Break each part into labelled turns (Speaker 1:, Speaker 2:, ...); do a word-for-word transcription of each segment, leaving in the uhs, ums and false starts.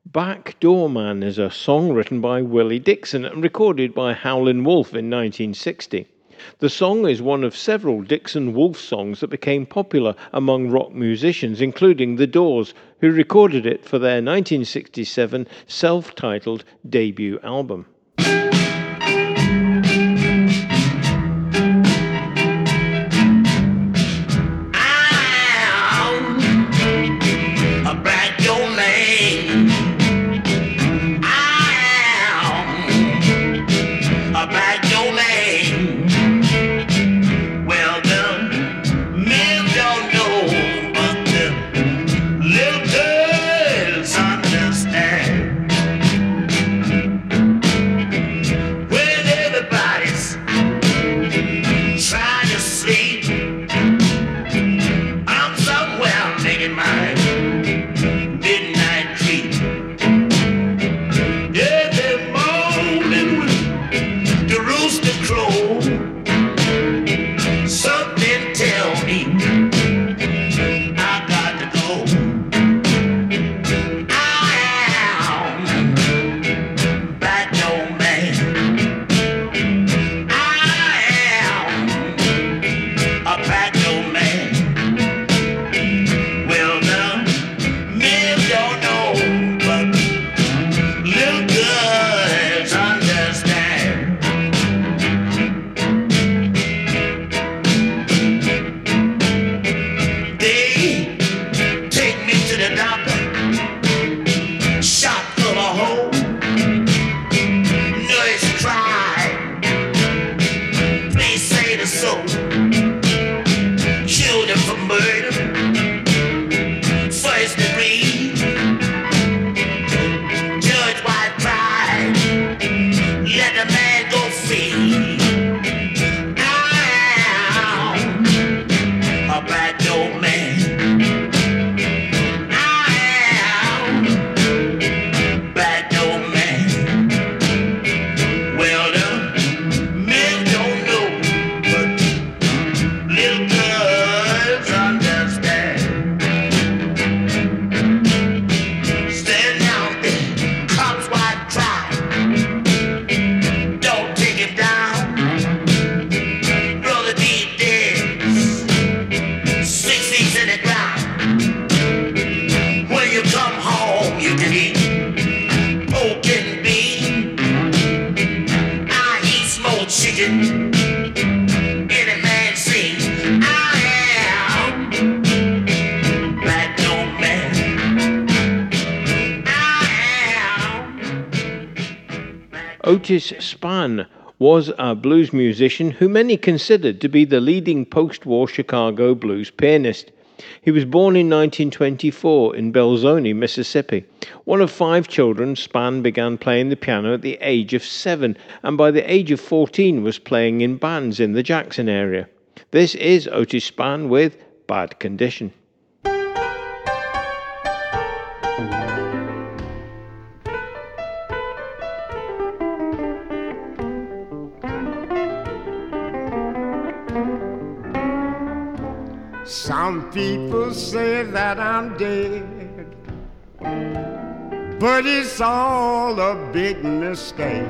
Speaker 1: Backdoor Man is a song written by Willie Dixon and recorded by Howlin' Wolf in nineteen sixty. The song is one of several Dixon-Wolf songs that became popular among rock musicians, including The Doors, who recorded it for their nineteen sixty-seven self-titled debut album. Otis Spann was a blues musician who many considered to be the leading post-war Chicago blues pianist. He was born in nineteen twenty-four in Belzoni, Mississippi. One of five children, Spann began playing the piano at the age of seven, and by the age of fourteen was playing in bands in the Jackson area. This is Otis Spann with Bad Condition.
Speaker 2: Some people say that I'm dead, but it's all a big mistake.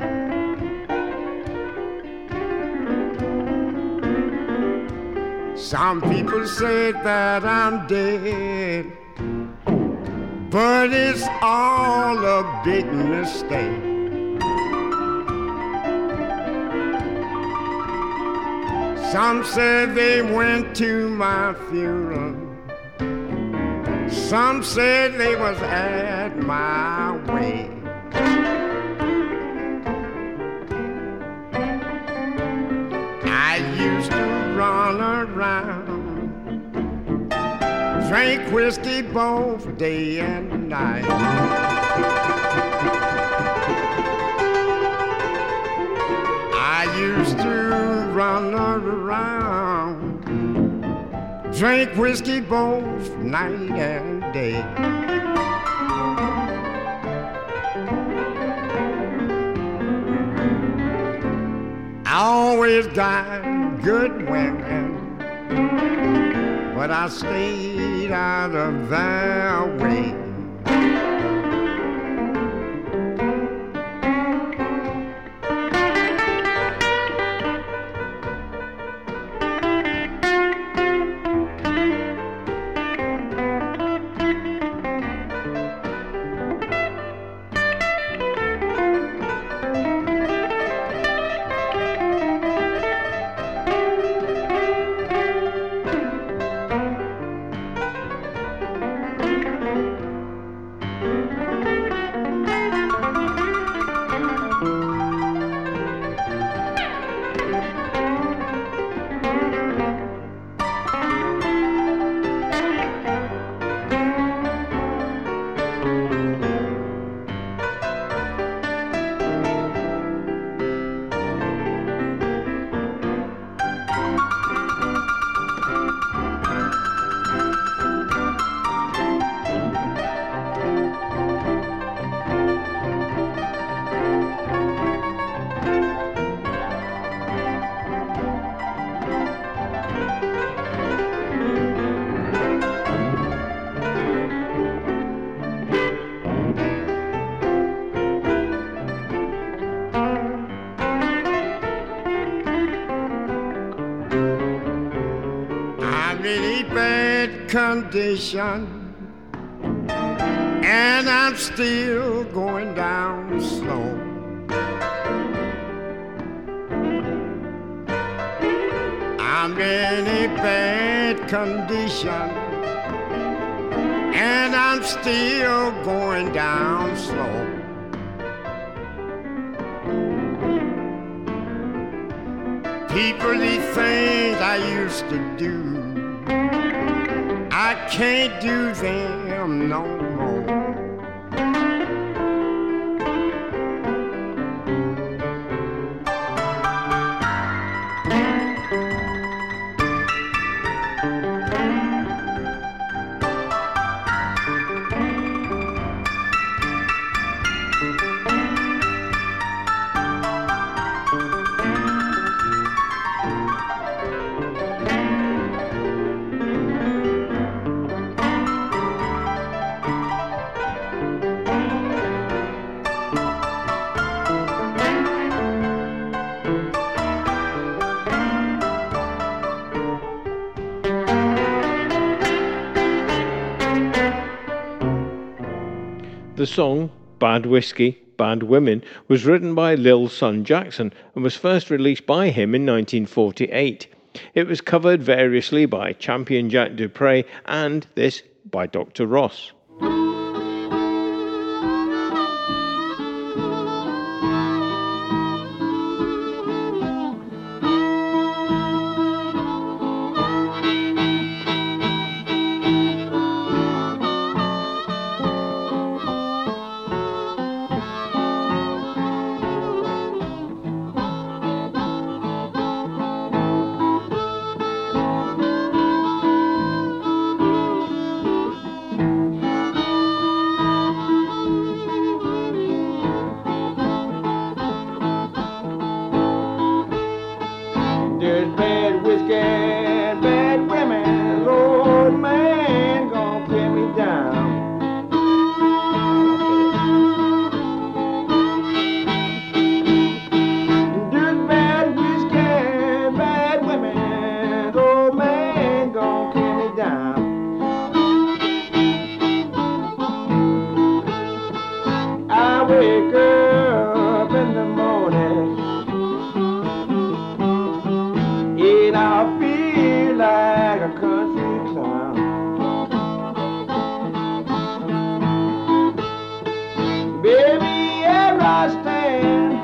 Speaker 2: Some people say that I'm dead, but it's all a big mistake. Some said they went to my funeral. Some said they was at my wake. I used to run around, drink whiskey both day and night. I used to run around, drink whiskey both night and day. I always got good women, but I stayed out of their way. condition, and I'm still going down slow. I'm in a bad condition, and I'm still going down slow. People, these things I used to do, I can't do them no more.
Speaker 1: The song, Bad Whiskey, Bad Women, was written by Lil Son Jackson and was first released by him in nineteen forty-eight. It was covered variously by Champion Jack Dupree and this by Doctor Ross.
Speaker 3: There's bad whiskey and bad women. Lord, man, gonna tear me down. There's bad whiskey and bad women. Lord, man, gonna tear me down. I wake up in the morning and I feel like a country clown. Baby, here I stand,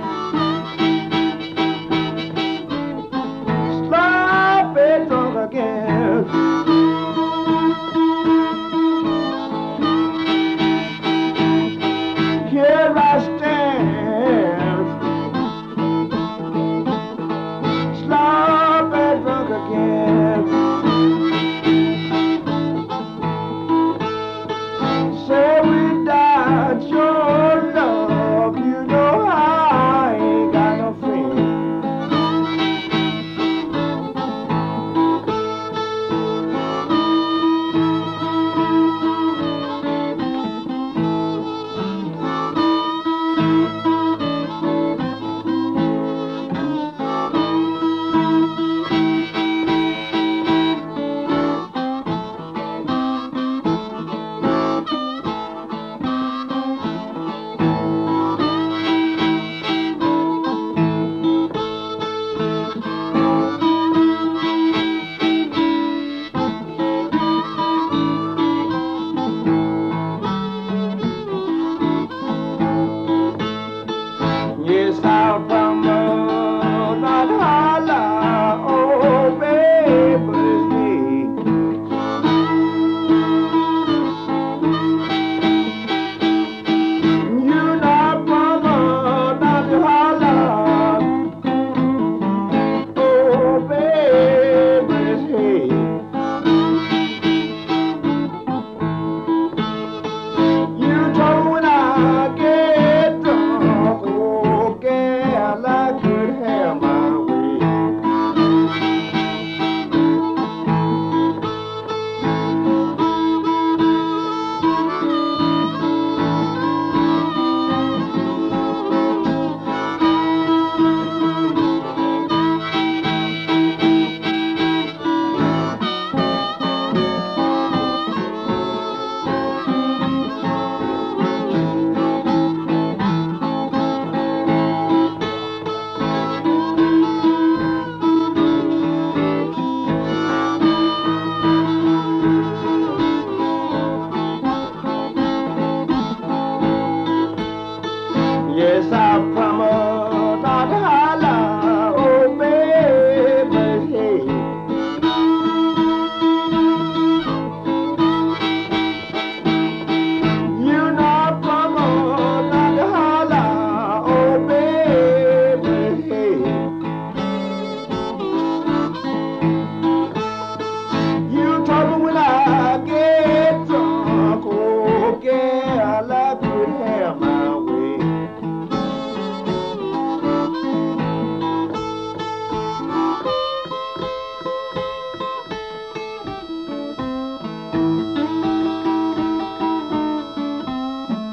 Speaker 3: sloppy drunk again. Here I stand,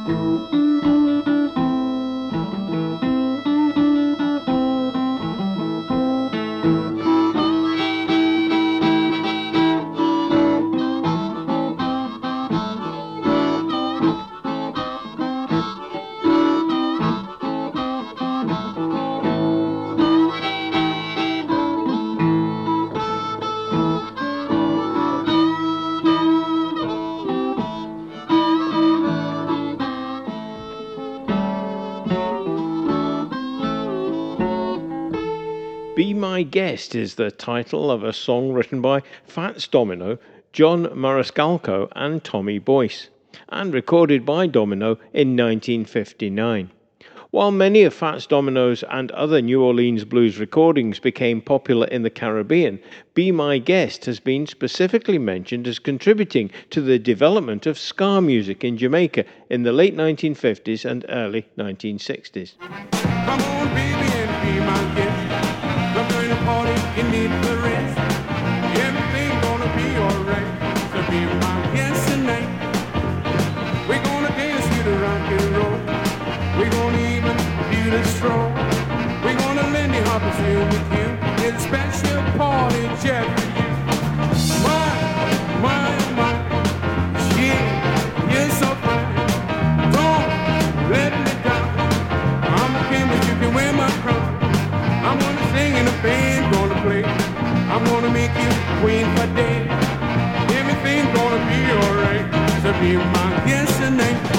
Speaker 1: Be My Guest is the title of a song written by Fats Domino, John Maniscalco and Tommy Boyce, and recorded by Domino in nineteen fifty-nine. While many of Fats Domino's and other New Orleans blues recordings became popular in the Caribbean, Be My Guest has been specifically mentioned as contributing to the development of ska music in Jamaica in the late nineteen fifties and early nineteen sixties.
Speaker 4: Come on, baby, and be my guest. Come join the party, you need the rest. Everything gonna be alright. So be my guest tonight. We're gonna dance you to rock and roll. We're gonna even do the stroll. We're gonna Lindy Hop and feel with you. It's a special party just for you. My, my, my, yeah, you're so fine. Don't let me down. I'm a king, but you can wear my crown. I'm gonna sing and the band gonna play. I'm gonna make you queen for day. Everything's gonna be alright. So be my guest tonight.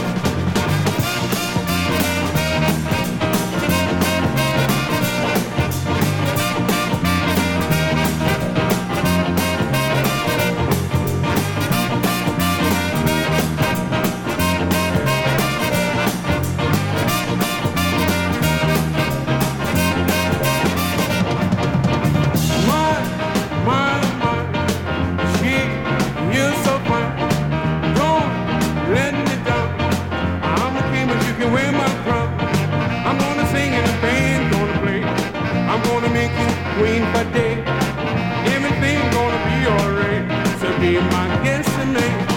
Speaker 4: Queen for day, everything gonna be alright. So be my guest tonight.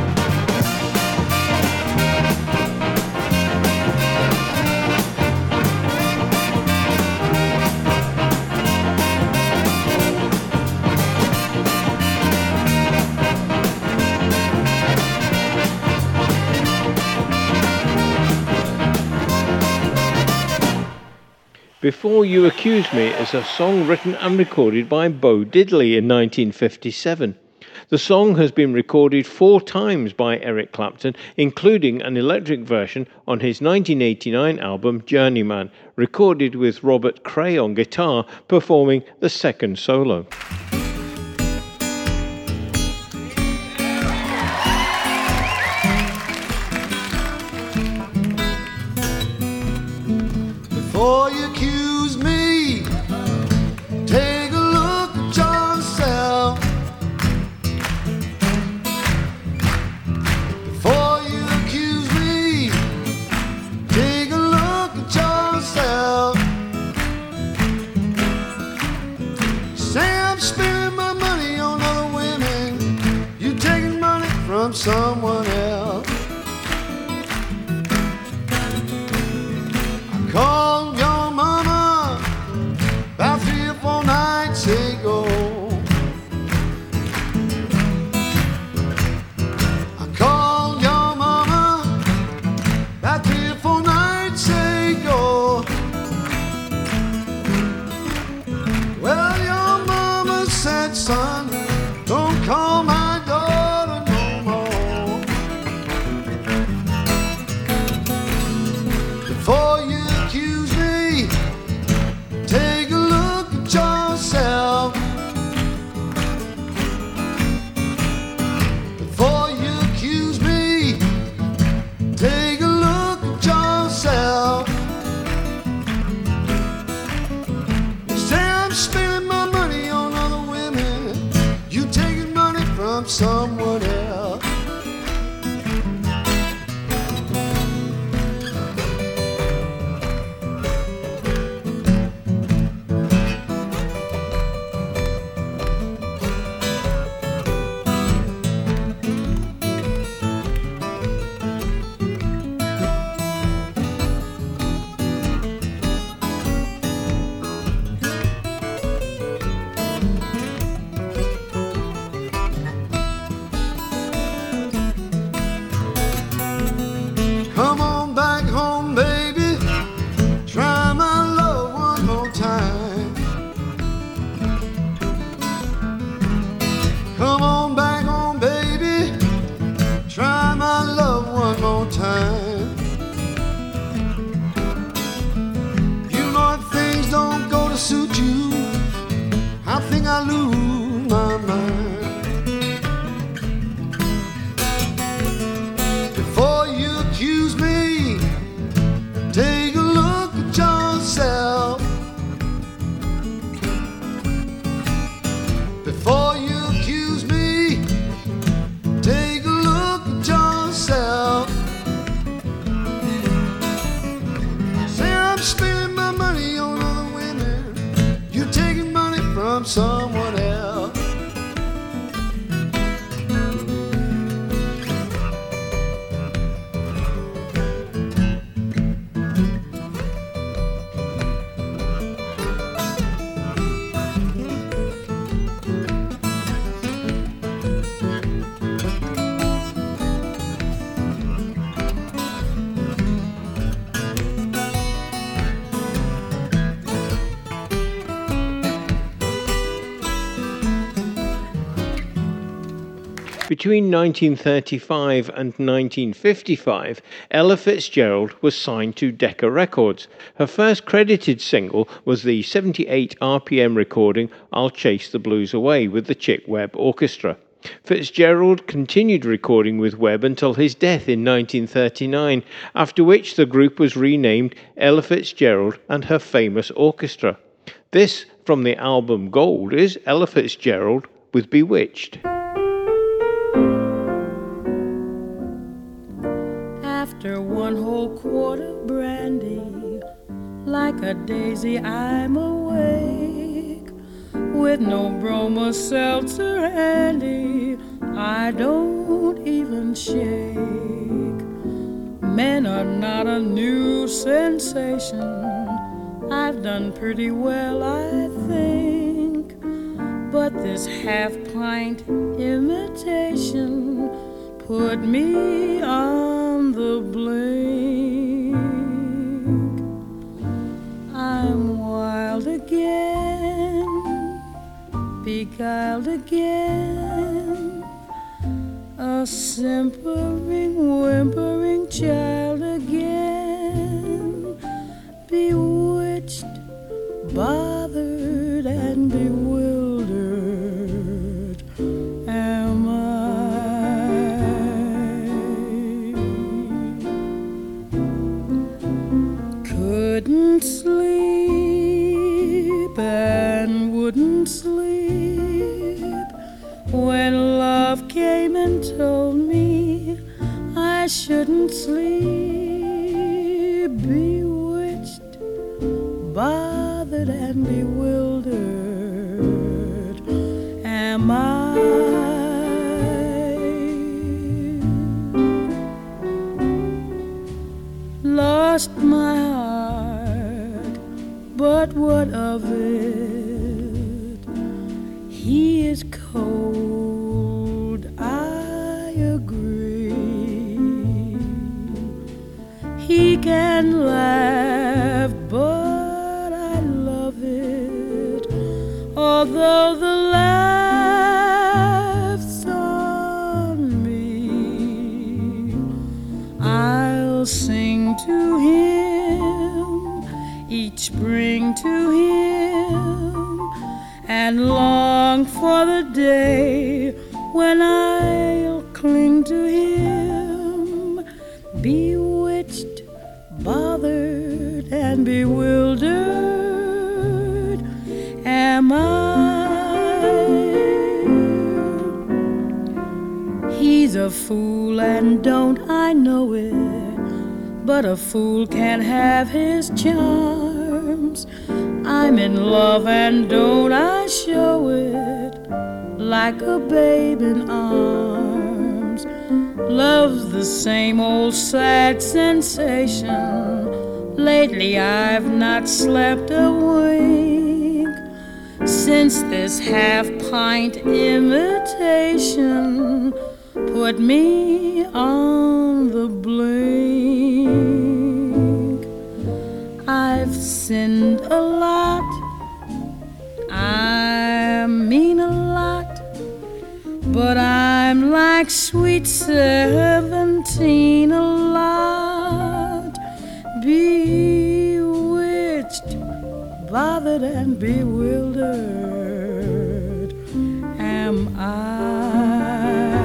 Speaker 1: Before You Accuse Me is a song written and recorded by Bo Diddley in nineteen fifty-seven. The song has been recorded four times by Eric Clapton, including an electric version on his nineteen eighty-nine album Journeyman, recorded with Robert Cray on guitar, performing the second solo.
Speaker 5: Before you accuse me, take a look at yourself. Before you accuse me, take a look at yourself. Say I'm take a look at yourself before you accuse me. Take a look at yourself. Say I'm spending my money on other women, you're taking money from someone else.
Speaker 1: Between nineteen thirty-five and nineteen fifty-five, Ella Fitzgerald was signed to Decca Records. Her first credited single was the seventy-eight R P M recording I'll Chase the Blues Away with the Chick Webb Orchestra. Fitzgerald continued recording with Webb until his death in nineteen thirty-nine, after which the group was renamed Ella Fitzgerald and Her Famous Orchestra. This, from the album Gold, is Ella Fitzgerald with Bewitched.
Speaker 6: After one whole quart of brandy, like a daisy I'm awake, with no broma seltzer handy, I don't even shake. Men are not a new sensation, I've done pretty well I think, but this half-pint imitation put me on the blink. I'm wild again, beguiled again, a simpering, whimpering child again, bewitched, bothered, and bewildered am I. Couldn't sleep and wouldn't sleep when love came and told me I shouldn't sleep. Bewitched, bothered, and bewildered am I. Lost my heart, but what of it? He is cold, I agree. He can laugh, but I love it, although the laugh's on me. I'll sing to him, each spring to him, and long for the day when I'll cling to him. Bewitched, bothered, and bewildered am I. He's a fool and don't I know it, but a fool can have his charms. I'm in love and don't I show it, like a babe in arms. Love's the same old sad sensation. Lately I've not slept a wink, since this half-pint imitation put me on the blink. I've sinned a lot, I mean a lot, but I'm like sweet seventeen a lot. Bewitched, bothered, and bewildered am I.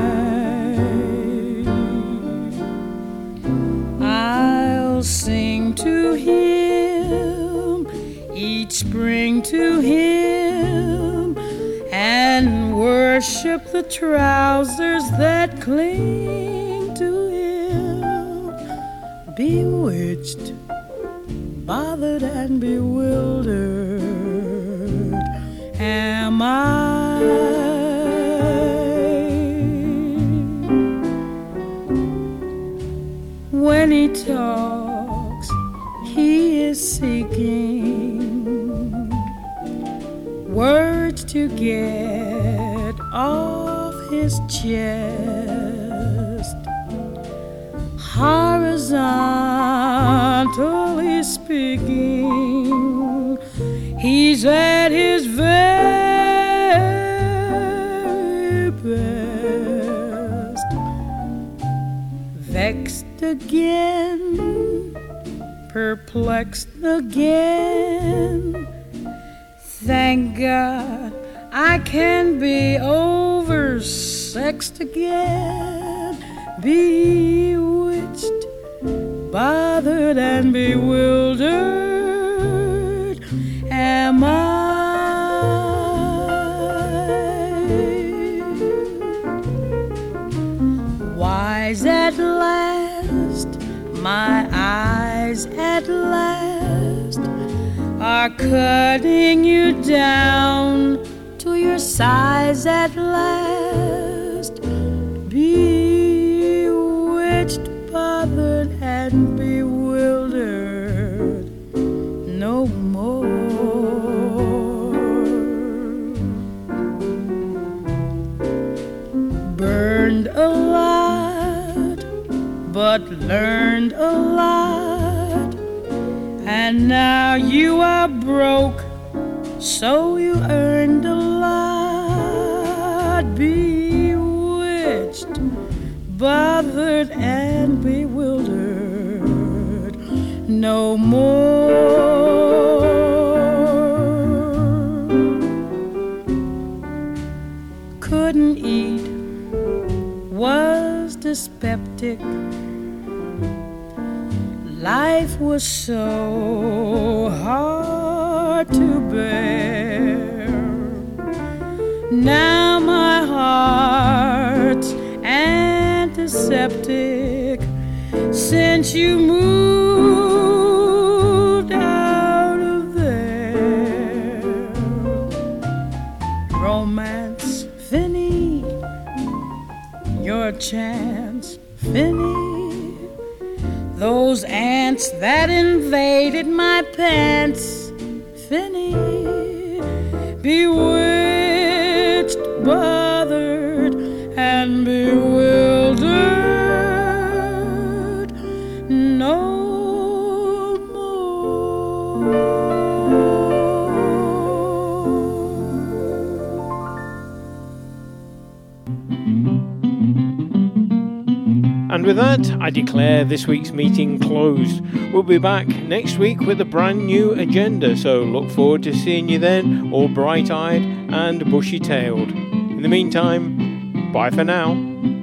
Speaker 6: I'll sing to him, each spring to him, and worship the trousers that cling to him. Bewitched, bothered and bewildered am I. When he talks, he is seeking words to get off his chest. Horizontally speaking, he's at his very best. Vexed again, perplexed again. Thank God I can be oversexed again. Bewitched, bothered and bewildered am I. Wise at last, my eyes at last are cutting you down to your size at last. Bewitched, bothered and bewildered no more. Burned a lot, but learned a lot, and now you are broke, so you earned a lot. Bewitched, bothered and bewildered no more. Couldn't eat, was dyspeptic. Life was so hard to bear. Now my heart's antiseptic since you moved out of there. Romance, Finny, your chance, Finny. Those ants that invaded my pants, Finny. Bewitched, bothered and bewildered no more.
Speaker 1: And with that, I declare this week's meeting closed. We'll be back next week with a brand new agenda, so look forward to seeing you then, all bright-eyed and bushy-tailed. In the meantime, bye for now.